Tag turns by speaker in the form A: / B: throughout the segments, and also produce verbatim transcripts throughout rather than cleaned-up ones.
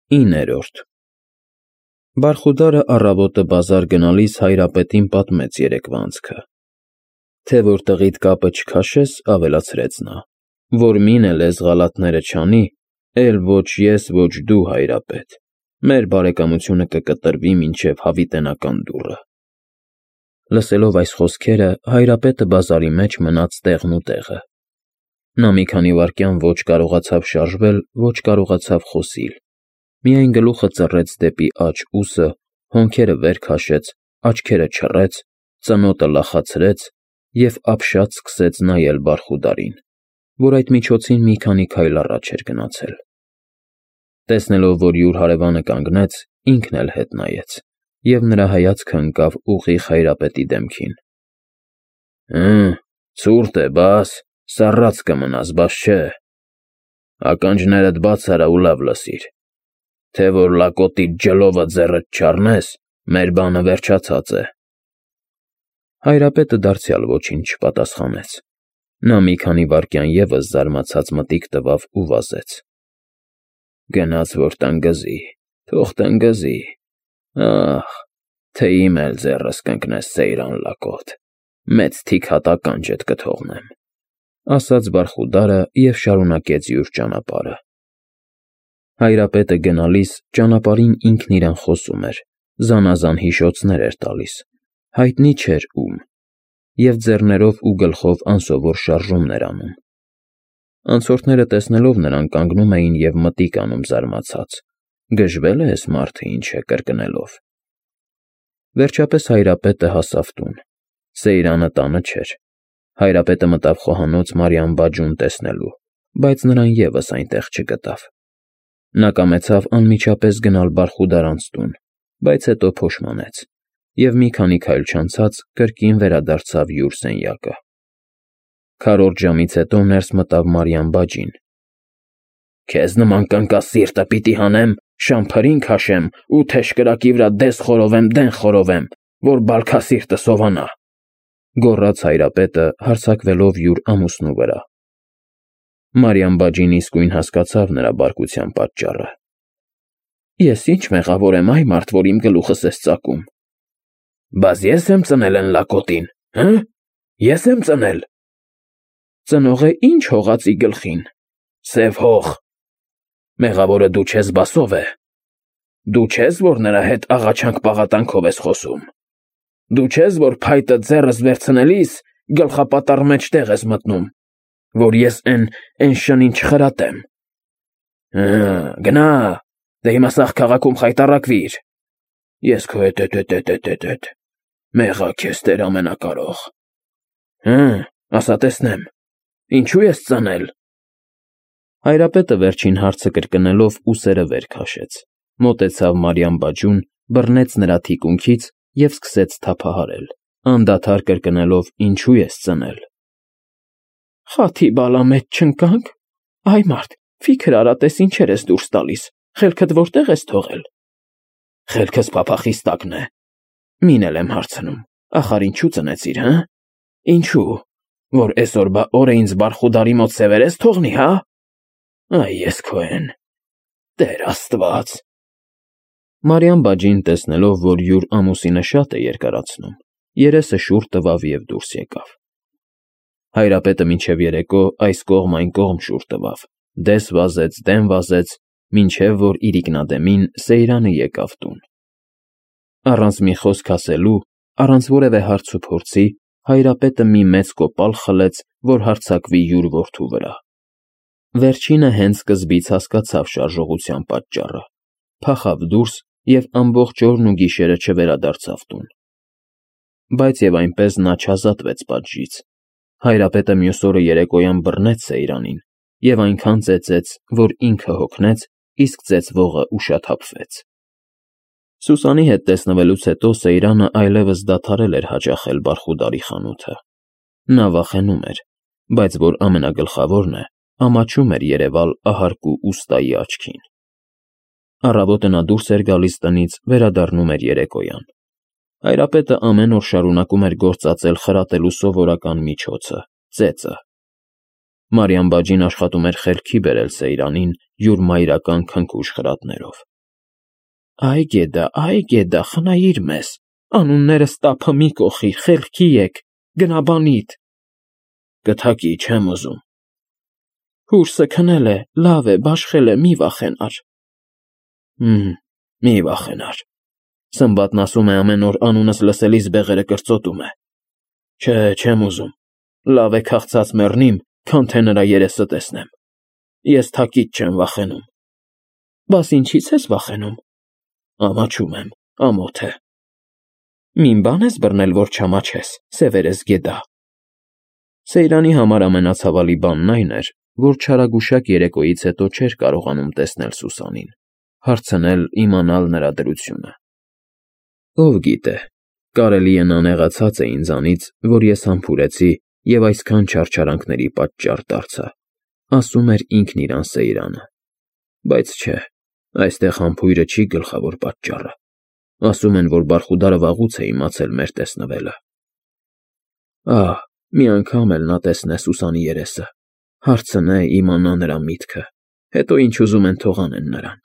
A: Իններորդ Բարխուդարը առավոտը բազար գնալիս Հայրապետին պատմեց երեկվա անցքը, թե որ տղիդ կապը չքաշես, ավելացրեց նա, որ մին էլ էս ղալաթները չանի, էլ ոչ ես, ոչ դու, Հայրապետ, մեր բարեկամությունը կկտրվի մինչև հավիտենական դուռը։ Լսելով այս խոսքերը, Հայրապետը բազարի մեջ մնաց տեղն ու տեղը։ Նա մի քանի վայրկյան ոչ կարողացավ շարժվել, ոչ կարողացավ խոսիլ, միայն գլուխը ծռեց դեպի աջ ուսը, հոնքերը վեր քաշեց, աչքերը չռեց, ծնոտը լախացրեց և ապշած սկսեց նայել Բարխուդարին, որ այդ միջոցին մի քանի քայլ առաջ էր գնացել։ Տեսնելով, որ յուր հարևանը կանգնեց, ինքն էլ հետ նայեց, և նրա հայացքը ընկավ ուղիղ Հայրապետի դեմքին։ Հը, ցուրտ է, բաս, սառած կմնաս, բաս չէ։ Ականջներդ բաց արա ու լավ լսիր, թե որ լակոտիդ ջլովը ձեռդ չառնես, մեր բանը վերջացած է։ Հայրապետը դարձյալ ոչինչ չպատասխանեց։ Նա մի քանի վայրկյան ևս զարմացած մտիկ տվավ ու վազեց։ Գնաց որ տնգզի, թող տնգզի, ախ, թե իմ էլ ձեռս կընկնես Սեյրան լակոտ, մեծ թիք հատականջդ կթողնեմ, ասաց Բարխուդարը և շարունակեց յուր ճանապարհը։ Հայրապետը գնալիս ճանապարհին ինքն իրան խոսում էր, զանազան հիշոցներ էր տալիս, հայտնի չէր ում, և ձեռներով ու գլխով անսովոր շարժումներ անում։ Անցորդները տեսնելով նրան կանգնում էին և մտիկ անում զարմացած, գժվել է էս մարդը ինչ է կրկնելով։ Վերջապես Հայրապետը հասավ տուն, Սեյրանը տանը չէր։ Հայրապետը մտավ խոհանոց Մարիամ բաջուն տեսնելու, բայց նրան ևս այնտեղ չգտավ։ Նա կամեցավ անմիջապես գնալ Բարխուդարանց տուն, բայց հետո փոշմանեց, և մի քանի քայլ չանցած կրկին վերադարձավ յուր սենյակը։ Քառորդ ժամից հետո ներս մտավ Մարիամ բաջին։ Քեզ նման կնկաս սիրտը պիտի հանեմ, շամփրին քաշեմ ու թեժ կրակի վրա դես խորովեմ, դեն խորովեմ, որ բալքասիրտը սովանա, գոռաց Հայրապետը, հարձակվելով յուր ամուսնու վրա։ Մարիամ բաջին իսկույն հասկացավ նրա բարկության պատճառը։ Ես ինչ մեղավոր եմ, այ մարդ, որ իմ գլուխս ես ծակում։ Բաս ես եմ ծնել են լակոտին, հը՞, ես եմ ծնել։ Ծնող է ինչ հողացի գլխին, սև հող։ Մեղավորը դու չես, բասով է։ Դու չես, որ նրա հետ աղաչանք-պաղատանքով ես խոսում։ Դու չես, որ փայտը ձեռս վերցնելիս գլխապատառ մեջտեղ ես մտնում, որ ես էն էն շնին չխրատեմ։ Հը, գնա, դե հիմա սաղ քաղաքում խայտառակվիր։ Ես քո հետ էտ-էտ-էտ-էտ, մեղա քեզ Տեր ամենակարող։ Հը, ասա տեսնեմ, ինչու ես ծնել։ Հայրապետը վերջին հարցը կրկնելով ուսերը վեր քաշեց, մոտեցավ Մարիամ բաջուն, բռնեց նրա թիկունքից և սկսեց թափահարել, անդադար կրկնելով ինչու ես ծնել։ Խաթի բալա մեջ չընկանք, այ մարդ, ֆիքր արա տես ինչեր ես դուրս տալիս, խելքդ որտեղ ես թողել։ Խելքս փափախիս տակն է։ Մին էլ եմ հարցնում, ախար ինչու ծնեցիր, հը։ Ինչու, որ էսօր բա օրը ինձ Բարխուդարի մոտ սևերես թողնի, հա։ Այ ես քո են, Տեր Աստված։ Մարիամ բաջին տեսնելով, որ յուր ամուսինը շատ է երկարացնում, երեսը շուռ տվավ և դուրս եկավ։ Հայրապետը մինչև երեկո այս կողմ այն կողմ շուռ տվավ, դես վազեց, դեն վազեց, մինչև որ իրիկնադեմին Սեյրանը եկավ տուն։ Առանց մի խոսք ասելու, առանց որևէ հարց ու փորձի, Հայրապետը մի մեծ կոպալ խլեց, որ հարձակվի յուր որդու վրա։ Վերջինը հենց սկզբից հասկացավ շարժողության պատճառը, փախավ դուրս և ամբողջ օրն ու գիշերը չվերադարձավ տուն։ Բայց և այնպես նա չազատվեց պատժից։ Հայրապետը մյուս օրը երեկոյան բռնեց Սեյրանին և այնքան ծեծեց, որ ինքը հոգնեց, իսկ ծեծվողը ուշաթափվեց։ Սուսանի հետ տեսնվելուց հետո Սեյրանը այլևս դադարել էր հաճախել Բարխուդարի խանութը։ Նա վախենում էր, բայց որ ամենագլխավորն է, ամաչում էր երևալ ահարկու ուստայի աչքին։ Առավոտը նա դուրս էր գալիս տնից, վերադառնում էր երեկոյան։ Հայրապետը ամեն օր շարունակում էր գործածել խրատելու սովորական միջոցը՝ ծեծը։ Մարիամ բաջին աշխատում էր խելքի բերել Սեյրանին յուր մայրական քնքուշ խրատներով։ Այ գեդա, այ գեդա, խնայիր մեզ, անուններս տափը մի կողիր, խելքի եկ, գնա բանիդ։ Կթակի, չեմ ուզում։ Հուրսը քնել է, լավ է, բաշխել է, մի վախենար։ Հմ, մի վախենար։ Սմբատն ասում է ամեն օր անունս լսելիս բեղերը կրծոտում է։ Չէ, չեմ ուզում։ Լավ է քաղցած մեռնիմ, քան թե նրա երեսը տեսնեմ։ Ես թակից չեմ վախենում։ Բաս ինչի՞ց ես վախենում։ Ամաչում եմ, ամոթ է։ Մին բան ես բռնել, որ չամաչես, սևերես գեդա։ Սեյրանի համար ամենացավալի բանն այն էր, որ չարագուշակ երեկոյից հետո չէր կարողանում տեսնել Սուսանին, հարցնել, իմանալ նրա դրությունը։ Ով գիտե, կարելի է նա նեղացած է ինձանից, որ ես համբուրեցի և այսքան չարչարանքների պատճառ դարձա, ասում էր ինքն իրան Սեյրանը։ Բայց չէ, այստեղ համբույրը չի գլխավոր պատճառը։ Ասում են, որ Բարխուդարը վաղուց է իմացել մեր տեսնվելը։ Ահ, մի անգամ էլ նա տեսնե Սուսանի երեսը, հարցնե, իմանա նրա միտքը, հետո ինչ ուզում են թող անեն նրան։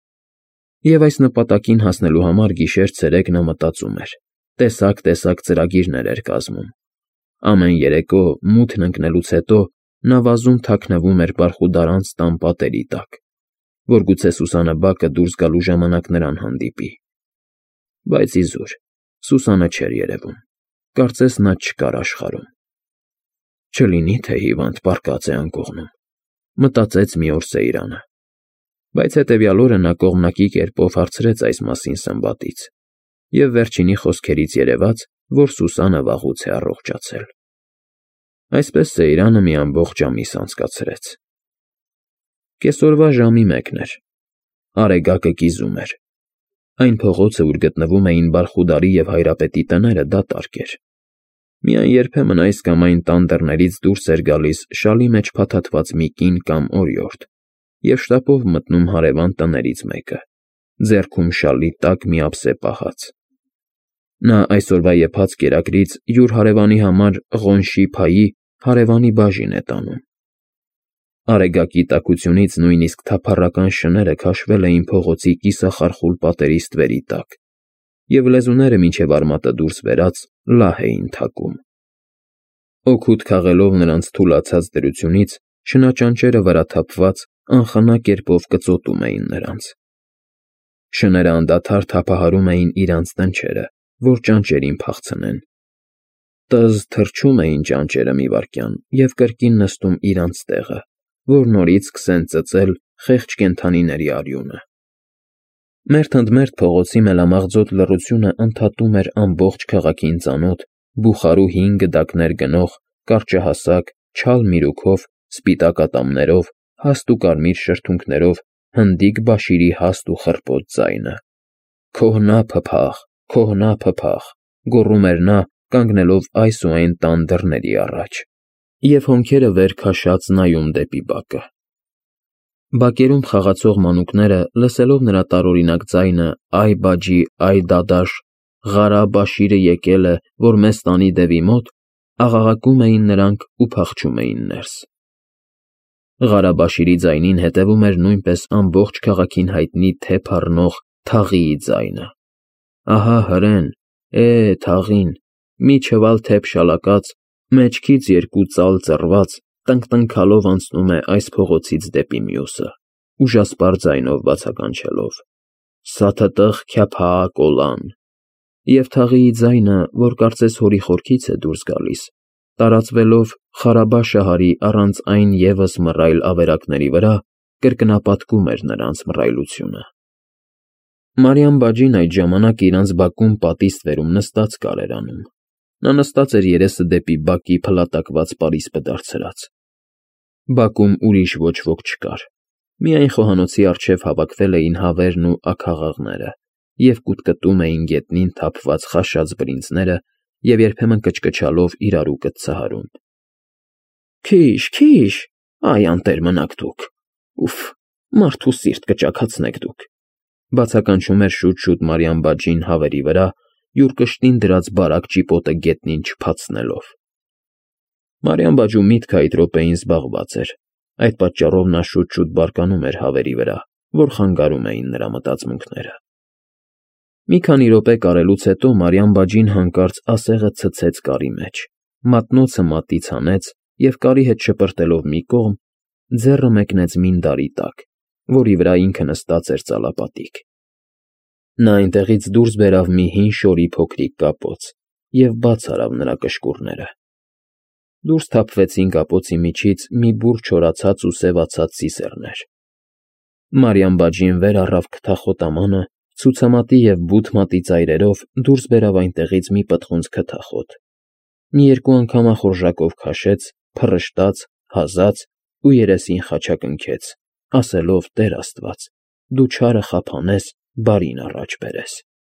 A: Եվ այս նպատակին հասնելու համար գիշեր-ցերեկ նա մտածում էր, տեսակ-տեսակ ծրագիրներ էր կազմում։ Ամեն երեկո մութն ընկնելուց հետո նա վազում թաքնվում էր Բարխուդարանց տան պատերի տակ, որ գուցե Սուսանը բակը դուրս գալու ժամանակ նրան հանդիպի։ Բայց իզուր, Սուսանը չէր երևում, կարծես նա չկար աշխարհում։ Չլինի թե հիվանդ պառկած է անկողնում, մտածեց մի օր Սեյրանը։ Բայց հետևյալ օրը նա կողմնակի կերպով հարցրեց այս մասին Սմբատից, և վերջինի խոսքերից երևաց, որ Սուսանը վաղուց է առողջացել։ Այսպես Սեյրանը մի ամբողջ ամիս անցկացրեց։ Կեսօրվա ժամի մեկն էր։ Արեգակը կիզում էր։ Այն փողոցը, ուր գտնվում էին Բարխուդարի և Հայրապետի տները, դատարկ էր։ Միայն երբեմն այս կամ այն տան դռներից դուրս էր գալիս շալի մեջ փաթաթված մի կին կամ օրիորդ և շտապով մտնում հարևան տներից մեկը, ձեռքում շալի տակ մի ափսե պահած։ Նա այսօրվա եփած կերակրից յուր հարևանի համար Ղոնշի փայի հարևանի բաժին է տանում։ Արեգակի տաքությունից նույնիսկ թափառական շները քաշվել էին փողոցի կիսախարխուլ պատերի ստվերի տակ, և լեզուները մինչև արմատը դուրս բերած լահ էին թակում։ Օգուտ քաղելով նրանց թուլացած դրությունից, շնաճանճերը վրա թափված անխնա կերպով կծոտում էին նրանց։ Շները անդադար թափահարում էին իրանց տնչերը, որ ճանճերին փախցնեն։ Տզ թռչում էին ճանճերը մի վայրկյան և կրկին նստում իրանց տեղը, որ նորից սկսեն ծծել խեղճ կենդանիների արյունը։ Մերթ ընդ մերթ փողոցի մելամաղձոտ լռությունը ընդհատում էր ամբողջ քաղաքին ծանոթ, բուխարու հին գդակներ գնող, կարճահասակ, չալ միրուքով, սպիտակ ատամներով, հաստ ու կարմիր շրթունքներով հնդիկ բաշիրի հաստ ու խռպոտ ձայնը։ «Քոհնա փփաղ, քոհնա փփաղ», գոռում էր նա, կանգնելով այս ու այն տան դռների առաջ, և հոնքերը վեր քաշած նայում դեպի բակը։ Բակերում խաղացող մանուկները, լսելով նրա տարօրինակ ձայնը. «Այ բաջի, այ դադաշ, Ղարա Բաշիրը եկել է, որ մեզ տանի դևի մոտ», աղաղակում էին նրանք ու փախչում էին ներս։ Ղարա Բաշիրի ձայնին հետևում էր նույնպես ամբողջ քաղաքին հայտնի թեփ առնող Թաղիի ձայնը։ Ահա հրեն, է, Թաղին, մի չվալ թեփ շալակած, մեջքից երկու ծալ ծռված, տնկտնքալով անցնում է այս փողոցից դեպի մյուսը, ուժասպառ ձայնով բացականչելով. «Սաթըտըղ քյափհա կոլան», և Թաղիի ձայնը, որ կարծես հորի խորքից է դուրս գալիս, տարածվելով Խարաբա շահարի առանց այն ևս մռայլ ավերակների վրա, կրկնապատկում էր նրանց մռայլությունը։ Մարիամ բաջին այդ ժամանակ իրանց բակում պատի ստվերում նստած կար էր անում։ Նա նստած էր երեսը դեպի բակի փլատակված պարիսպը դարձրած։ Բակում ուրիշ ոչ ոք չկար։ Միայն խոհանոցի առջև հավաքվել էին հավերն ու աքաղաղները և կուտկտում էին գետնին թափված խաշած բրինձները և երբեմն կչկչալով իրարու կծցահարում։ Քիչ, քիչ, այ անտեր մնաք դուք, ուֆ, մարդու սիրտ կճաքացնեք դուք, բացականչում էր շուտ֊շուտ Մարիամ բաջին հավերի վրա, յուր կշտին դրած բարակ ճիպոտը գետնին չփացնելով։ Մարիամ բաջու միտքը այդ րոպեին զբաղված էր, այդ պատճառով նա շուտ֊շուտ բարկանում էր հավերի վրա, որ խանգարում էին նրա մտածմունքները։ Մի քանի րոպե կարելուց հետո Մարիամ բաջին հանկարծ ասեղը ցցեց կարի մեջ, մատնոցը մատից հանեց և կարի հետ շպրտելով մի կողմ, ձեռը մեկնեց մինդարի տակ, որի վրա ինքը նստած էր ծալապատիկ։ Նա այնտեղից դուրս բերավ մի հին շորի փոքրիկ կապոց և բաց արավ նրա կշկուռները։ Դուրս թափվեցին կապոցի միջից մի բուռ չորացած ու սևացած սիսեռներ։ Մարիամ բաջին վեր առավ քթախոտամանը, ցուցամատի և բութ մատի ծայրերով դուրս բերավ այնտեղից մի պտղունց քթախոտ, մի երկու անգամ ախորժակով քաշեց, փռշտաց, հազաց ու երեսին խաչակնքեց, ասելով. «Տեր Աստված, դու չարը խափանես, բարին առաջ բերես»։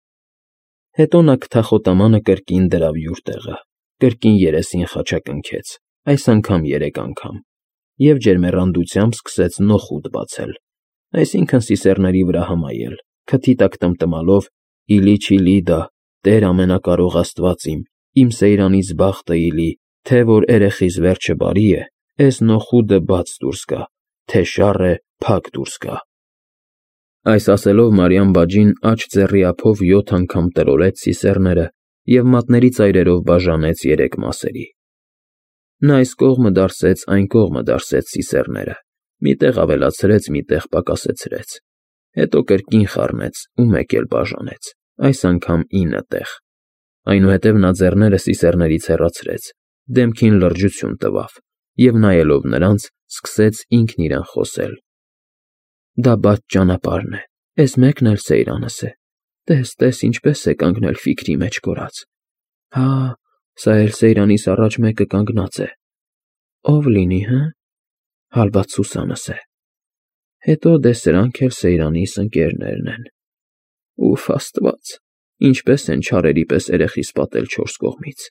A: Հետո նա քթախոտամանը կրկին դրավ յուր տեղը, կրկին երեսին խաչակնքեց, այս անգամ երեք անգամ, և ջերմեռանդությամբ սկսեց նոխուդ բացել, այսինքն՝ սիսեռների վրա հմայել, քթի տակ տմտմալով. «Իլի չիլի դա, Տեր ամենակարող Աստված իմ, իմ սեյրանից բախտը իլի, թե որ էրեխիս վերջը բարի է, էս նոխուդը բաց դուրս գա, թե շառ է, փակ դուրս գա»։ Այս ասելով Մարիամ բաջին աջ ձեռի ափով յոթ անգամ տրորտեց սիսեռները և մատների ծայրերով բաժանեց երեք մասերի։ Նա այս կողմը դարսեց, այն կողմը դարսեց սիսեռները, մի տեղ ավելացրեց, մի տեղ պակասեցրեց, հետո կրկին խառնեց ու մեկ էլ բաժանեց, այս անգամ ինը տեղ։ Այնուհետև նա ձեռները սիսեռներից հեռացրեց, դեմքին լրջություն տվավ և, նայելով նրանց, սկսեց ինքն իրան խոսել. «Դա բաց ճանապարհն է, էս մեկն էլ սեյրանս է, տես, տես, ինչպես է կանգնել ֆիքրի մեջ կորած, հա, սա էլ սեյրանիս առաջ մեկը կանգնած է, ո՞վ լինի, հը, հալված Սուսանս է, հետո դե սրանք էլ սեյրանիս ընկերներն են, ուֆ Աստված, ինչպես են չարերի պես էրեխիս պատել չորս կողմից։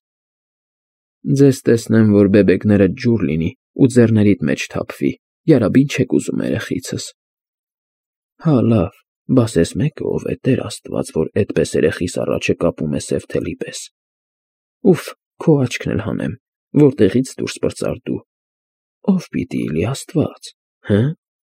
A: Ձեզ տեսնեմ, որ բեբեկներդ ջուր լինի ու ձեռներիդ մեջ թափվի, յարաբի չեք ուզում էրեխիցս։ Հա լավ, բաս էս մեկը ով է, Տեր Աստված, որ էդպես էրեխիս առաջը կապում է սև թելի պես։ Ուֆ, քո աչքն էլ հանեմ, որտեղից դուրս պրծար դու, ով պիտի իլի Աստված, հը։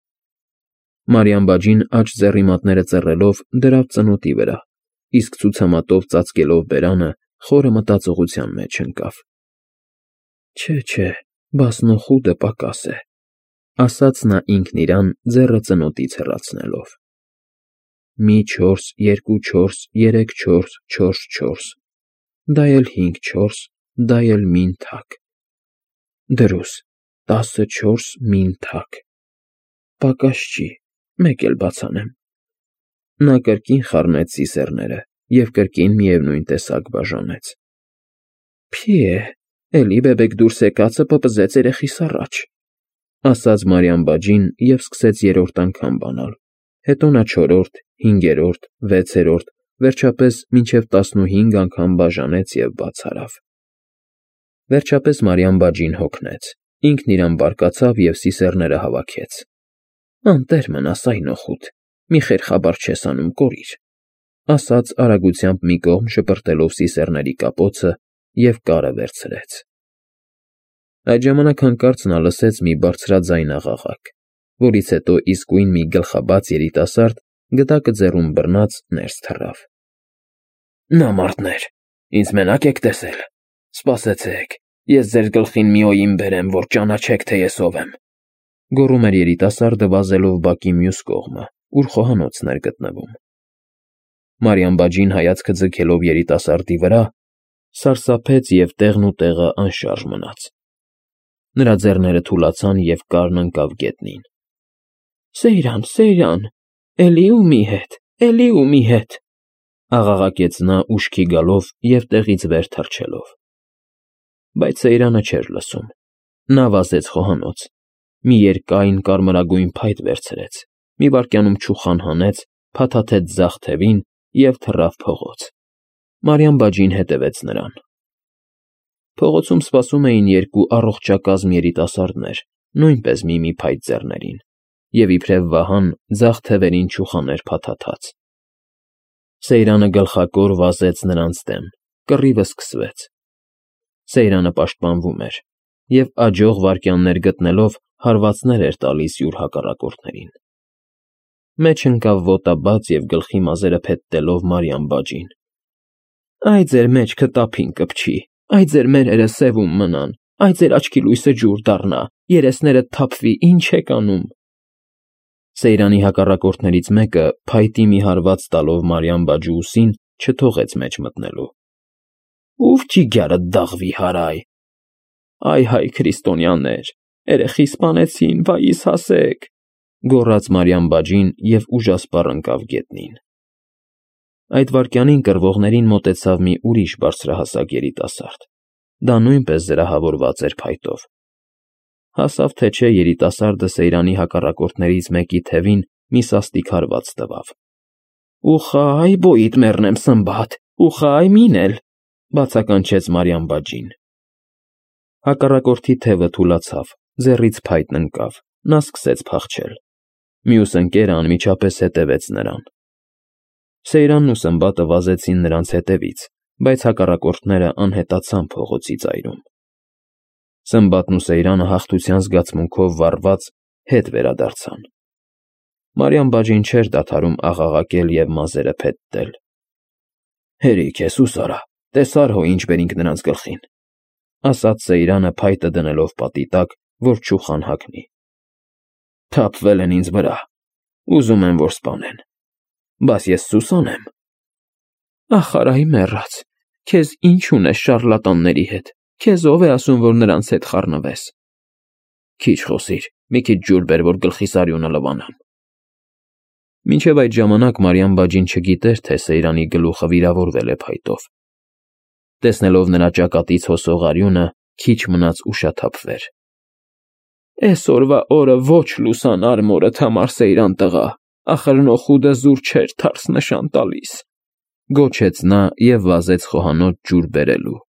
A: Մարիամ բաջին աջ ձեռի մատները ծռելով դրավ ծնոտի վրա, իսկ ցուցամատով ծածկելով բերանը, խորը մտածողության մեջ ընկավ։ Չէ, չէ, բաս նոխուդը պակաս է, ասաց նա ինքն իրան, ձեռը ծնոտից հեռացնելով։ Մի չորս, երկու չորս, երեք չորս, չորս չորս, դա էլ հինգ չորս, դա էլ մին թակ, դրուս, տասը չորս մին թակ, պակաս չի, մեկ էլ բաց անեմ։ Նա կրկին խառնեց սիսեռները և կրկին միևնույն տեսակ բաժանեց։ Փի է, էլի բեբեք դուրս եկածը պպզեց էրեխիս առաջ, ասաց Մարիամ բաջին և սկսեց երրորդ անգամ բանալ, հետո նա չորրորդ, հինգերորդ, վեցերորդ, վերջապես մինչև տասնուհինգ անգամ բաժանեց և բաց արավ։ Վերջապես Մարիամ բաջին հոգնեց, ինքն իրան բարկացավ և սիսեռները հավաքեց։ Անտեր մնաս, այ նոխուդ, մի խելքաբար չես անում, կորիր, ասաց արագությամբ մի կողմ շպրտելով սիսեռների կապոցը և կարը վերցրեց։ Այդ ժամանակ հանկարծ նա լսեց մի բարձրաձայն աղաղակ, որից հետո իսկույն մի գլխաբաց երիտասարդ, գդակը ձեռում բռնած, ներս թռավ։ Նամարդներ, ինձ մենա՞կ եք տեսել, սպասեցեք, ես ձեր գլխին մի օիմն բերեմ, որ ճանաչեք, թե ես ով եմ, գոռում էր երիտասարդը վազելով բակի մյուս կողմը, ուր խոհանոցն էր գտնվում։ Մարիամ բաջին հայացքը ձգելով երիտասարդի վրա, սարսափեց և տեղն ու տեղը անշարժ մնաց։ Նրա ձեռները թուլացան և կարն ընկավ գետնին։ Սեյրան, Սեյրան, էլի ումի հետ, էլի ումի հետ, աղաղակեց նա ուշքի գալով և տեղից վեր թռչելով։ Բայց Սեյրանը չէր լսում։ Նա վազեց խոհանոց, մի երկայն կարմրագույն փայտ վերցրեց, մի վայրկյանում չուխան հանեց, փաթաթեց ձախ թևին և թռավ փողոց։ Մարիամ բաջին հետևեց նրան։ Փողոցում սպասում էին երկու առողջակազմ երիտասարդներ, նույնպես մի֊մի փայտ ձեռներին, և իբրև վահան ձախ թևերին չուխաներ փաթաթած։ Սեյրանը գլխակոր վազեց նրանց դեմ, կռիվը սկսվեց։ Սեյրանը պաշտպանվում էր և աջող վայրկյաններ գտնելով հարվածներ էր տալիս յուր հակառակորդներին։ մեջ ընկավ ոտաբաց և գլխի մազերը փետտելով Մարիամ բաջին։ Այ ձեր մեջքը տափին կպչի, այ ձեր մերերը սևում մնան, այ ձեր աչքի լույսը ջուր դառնա, երեսներդ թափվի, ինչ եք անում։ Սեյրանի հակառակորդներից մեկը, փայտի մի հարված տալով Մարիամ բաջու ուսին, չթողեց մեջ մտնելու։ Ով ճիգյարը դաղվի հարայ։ Այ հայ քրիստոնյաներ, երեխի սպանեցին, վայիս հասեք, գոռաց Մարիամ բաջին և ուժասպառ ընկավ գետնին։ Այդ վայրկյանին կռվողներին մոտեցավ մի ուրիշ բարձրահասակ երիտասարդ։ Դա նույնպես զրահավորված էր փայտով։ Հասավ թե չէ երիտասարդը Սեյրանի հակառակորդներից մեկի թևին մի սաստիկ հարված տվավ։ Ուխայ, բոյիդ մեռնեմ Սմբատ, ուխայ, մին էլ, բացականչեց Մարիամ բաջին։ Հակառակորդի թևը թուլացավ, ձեռից փայտն ընկավ, նա սկսեց փախչել։ Մյուս ընկերը անմիջապես հետևեց նրան։ Սեյրանն ու Սմբատը վազեցին նրանց հետևից, բայց հակառակորդները անհետացան փողոցի ծայրում։ Սմբատն ու Սեյրանը հաղթության զգացմունքով վառված հետ վերադարձան։ Մարիամ բաջին չէր դադարում աղաղակել և մազերը փետտել։ Հերիք ես ուսարա, տեսար հո ինչ բերինք նրանց գլխին, ասաց Սեյրանը փայտը դնելով պատի տակ, որ չուխան հագնի։ Թափվել են ինձ վրա, ուզում են, որ սպանեն, բաս ես Սուսան եմ։ Ախարայ մեռած, քեզ ինչ ունես շառլատանների հետ, քեզ ով է ասում, որ նրանց հետ խառնվես։ Քիչ խոսիր, մի քիչ ջուր բեր, որ գլխիս արյունը լվանամ։ Մինչև այդ ժամանակ Մարիամ բաջին չգիտեր, թե Սեյրանի գլուխը վիրավորվել է փայտով։ Տեսնելով նրա ճակատից հոսող արյունը, քիչ մնաց ուշաթափվեր։ Էսօրվա օրը ոչ լուսանար մորդ համար Սեյրան տղա, ախր նոխուդը զուր չէր թարս նշան տալիս, գոչեց նա և վազեց խոհանոց ջուր բերելու։